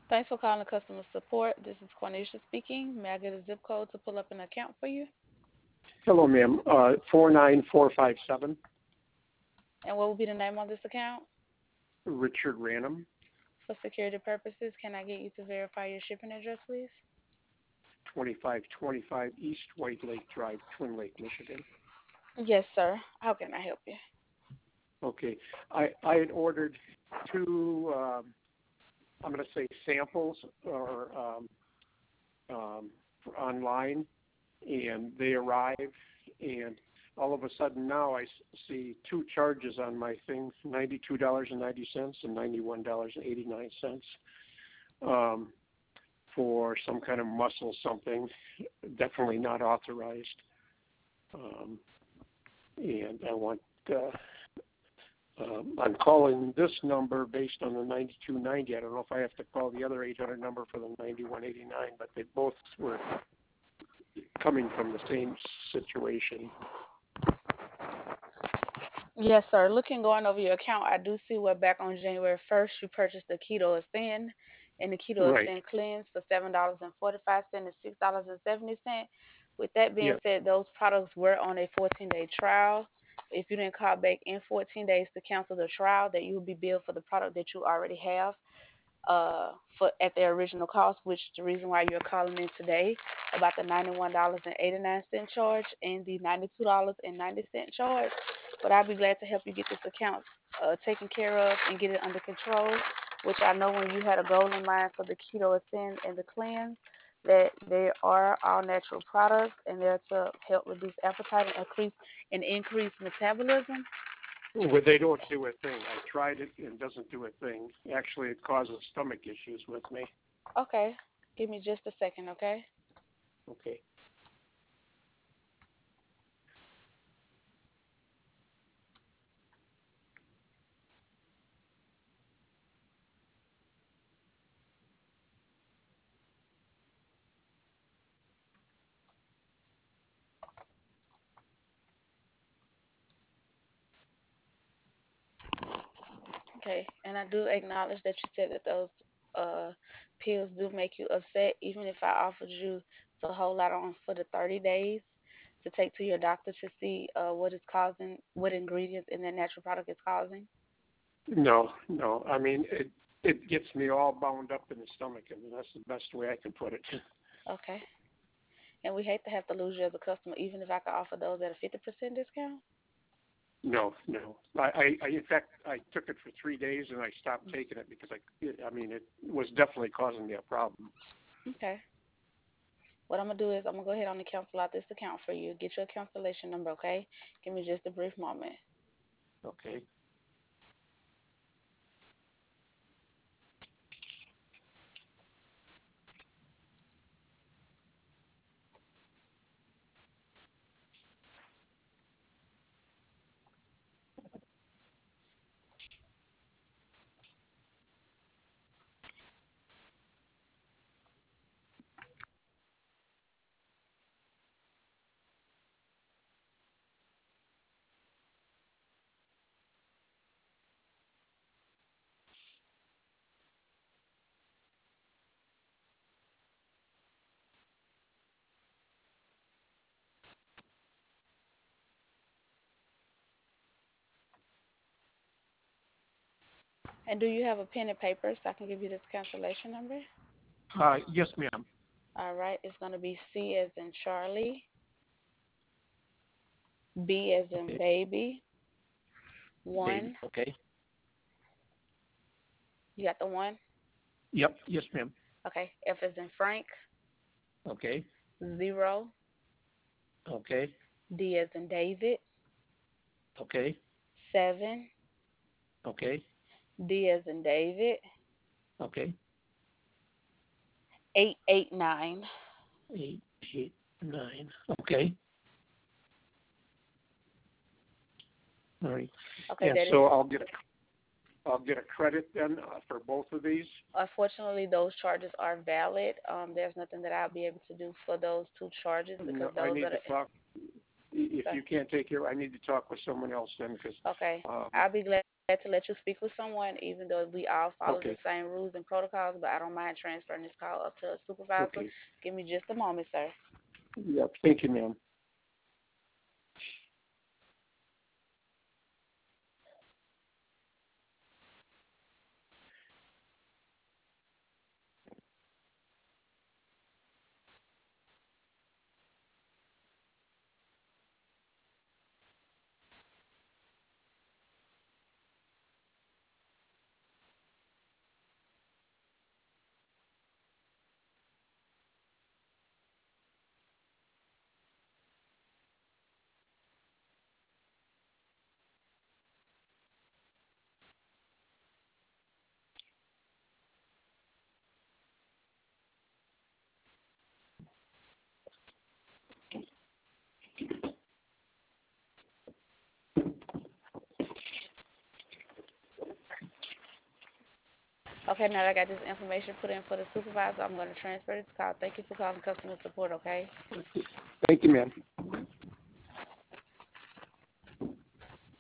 Thanks for calling customer support. This is Cornisha speaking. May I get a zip code to pull up an account for you? Hello, ma'am. 49457, And what will be the name on this account? Richard Ranum, For security purposes, can I get you to verify your shipping address, please? 2525 East White Lake Drive, Twin Lake, Michigan. Yes, sir. How can I help you? Okay. I had ordered two, I'm going to say samples or online, and they arrived, and all of a sudden now I see two charges on my thing, $92.90 and $91.89. Um, for some kind of muscle something, definitely not authorized. Um, and I want, I'm calling this number based on the 9290. I don't know if I have to call the other 800 number for the 9189, but they both were coming from the same situation. Yes, sir. Looking going over your account, I do see where back on January 1st you purchased the Keto Ascend and the Keto Right. Ascend Cleanse for $7.45 and $6.70. With that being Yes. said, those products were on a 14-day trial. If you didn't call back in 14 days to cancel the trial, that you will be billed for the product that you already have for at their original cost, which the reason why you're calling in today about the $91.89 charge and the $92.90 charge. But I'll be glad to help you get this account taken care of and get it under control. Which I know when you had a goal in mind for the keto ascend and the cleanse, that they are all natural products and they're to help reduce appetite and increase metabolism. Well, they don't do a thing. I tried it and it doesn't do a thing. Actually, it causes stomach issues with me. Okay, give me just a second, okay? Okay. Okay, and I do acknowledge that you said that those uh, pills do make you upset, even if I offered you to hold out on for the 30 days to take to your doctor to see what is causing, what ingredients in that natural product is causing. No, no. I mean, it gets me all bound up in the stomach. I mean, that's the best way I can put it. Okay, and we hate to have to lose you as a customer, even if I could offer those at a 50% discount. No, no. In fact, I took it for 3 days and I stopped taking it because I mean, it was definitely causing me a problem. Okay, what I'm gonna do is I'm gonna go ahead and cancel out this account for you. Get your cancellation number, okay? Give me just a brief moment. Okay. And do you have a pen and paper so I can give you this cancellation number? Yes, ma'am. All right, it's going to be C as in Charlie, B as in Okay. baby, Baby. one. Okay. You got the one? Yep. Yes, ma'am. Okay. F as in Frank, Okay. zero. Okay. D as in David, Okay. seven. Okay. D as in David, Okay. 889. 889. Okay. All right. Okay, And that so is. I'll get a credit then for both of these. Unfortunately, those charges are valid. There's nothing that I'll be able to do for those two charges because No, I those need are to the. talk. if you can't take care, I need to talk with someone else then because. Okay. I'll be glad to let you speak with someone, even though we all follow the Okay. same rules and protocols, but I don't mind transferring this call up to a supervisor. Okay. Give me just a moment, sir. Yep. Thank you, ma'am. Okay, now that I got this information put in for the supervisor, I'm going to transfer this call. Thank you for calling customer support, okay? Thank you, ma'am.